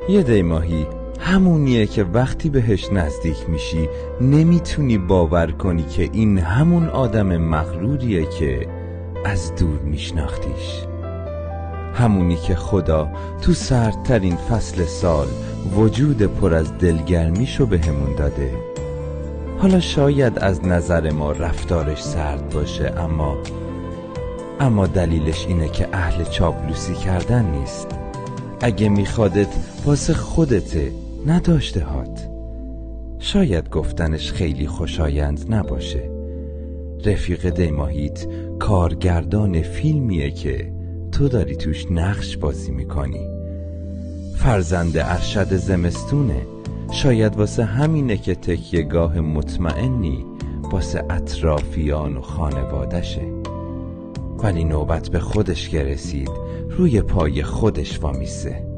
یه دیماهی همونیه که وقتی بهش نزدیک میشی نمیتونی باور کنی که این همون آدم مغروریه که از دور میشناختیش. همونی که خدا تو سردترین فصل سال وجود پر از دلگرمیشو بهمون داده. حالا شاید از نظر ما رفتارش سرد باشه، اما دلیلش اینه که اهل چاپلوسی کردن نیست. اگه میخوادت واسه خودته، نداشته هات. شاید گفتنش خیلی خوشایند نباشه. رفیق دیماهیت کارگردان فیلمیه که تو داری توش نقش بازی میکنی. فرزند ارشد زمستونه. شاید واسه همینه که تکیه‌گاه مطمئنی واسه اطرافیان و خانوادشه. ولی نوبت به خودش که رسید روی پای خودش وامیسته.